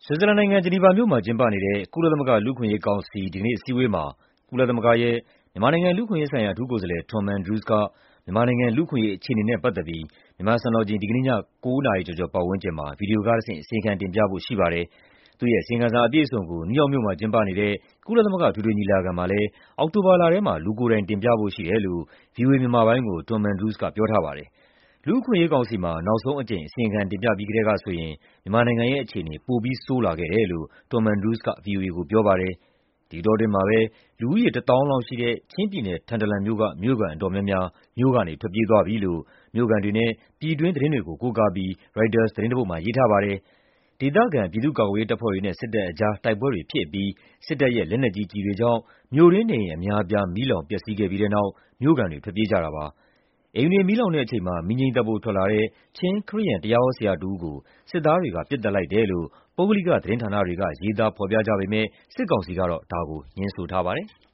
ဆွစ်ဇာလန်နိုင်ငံ၊ ဂျနီဗာမြို့မှာကျင်းပနေတဲ့ ကုလသမဂ္ဂလူ့အခွင့်အရေးကောင်စီ ဒီကနေ့အစည်းအဝေးမှာ ကုလသမဂ္ဂရဲ့ မြန်မာနိုင်ငံလူ့အခွင့်အရေးဆိုင်ရာ အထူးကိုယ်စားလှယ် Tom Andrews က မြန်မာနိုင်ငံလူ့အခွင့်အရေးအခြေအနေနဲ့ပတ်သက်ပြီး မြန်မာစံတော်ချိန် ဒီကနေ့ည ၉ နာရီကျော်ကျော်ပတ်ဝန်းကျင်မှာ ဗွီဒီယိုကတဆင့် အစီရင်ခံတင်ပြဖို့ရှိပါတယ်။ သူ့ရဲ့အစီရင်ခံစာအပြည့်အစုံကို နယူးယောက်မြို့မှာကျင်းပနေတဲ့ ကုလသမဂ္ဂအထွေထွေညီလာခံမှာလည်း အောက်တိုဘာလထဲမှာ လူကိုယ်တိုင်တင်ပြဖို့ရှိတယ်လို့ ဗွီအိုအေမြန်မာပိုင်းကို Tom Andrews ကပြောထားပါတယ်။ လူ့အခွင့်အရေးကောင်စီမှာ နောက်ဆုံးအကြိမ် အစီရင်ခံတင်ပြပြီးကတည်းကဆိုရင် မြန်မာနိုင်ငံရဲ့အခြေအနေ ပိုပြီးဆိုးလာခဲ့တယ်လို့ Tom Andrews က ဗွီအိုအေကိုပြောပါတယ်။ ဒီအတောအတွင်းမှာပဲ လူဦးရေ ၁၀,၀၀၀ လောက်ရှိတဲ့ ချင်းပြည်နယ်၊ ထန်တလန်မြို့က မြို့ခံအတော်များများ မြို့ကနေထွက်ပြေးသွားပြီလို့ မြို့ခံတွေနဲ့ ပြည်တွင်းသတင်းတွေကို ကိုးကားပြီး ရိုက်တာသတင်းတပုဒ်မှာ ရေးထားပါတယ်။ ဒေသခံ ပြည်သူ့ကာကွယ်ရေးတပ်ဖွဲ့တွေနဲ့ စစ်တပ်အကြား တိုက်ပွဲတွေဖြစ်အပြီး စစ်တပ်ရဲ့လက်နက်ကြီးကျည်တွေကြောင့် မြို့တွင်းနေအိမ်အများအပြား မီးလောင်ပျက်စီးခဲ့ပြီးတဲ့နောက် မြို့ခံတွေ ထွက်ပြေးကြတာပါ။ အိမ်တွေမီးလောင်တဲ့အချိန်မှာ မီးငြှိမ်းသတ်ဖို့ထွက်လာတဲ့ ချင်းခရစ်ယာန် တရားဟောဆရာတဦးကို စစ်သားတွေက ပစ်သတ်လိုက်တယ်လို့ ပုဂ္ဂလိကသတင်းဌာနတွေက ရေးသားဖော်ပြကြပေမယ့် စစ်ကောင်စီကတော့ ဒါကို ငြင်းဆိုထားပါတယ်။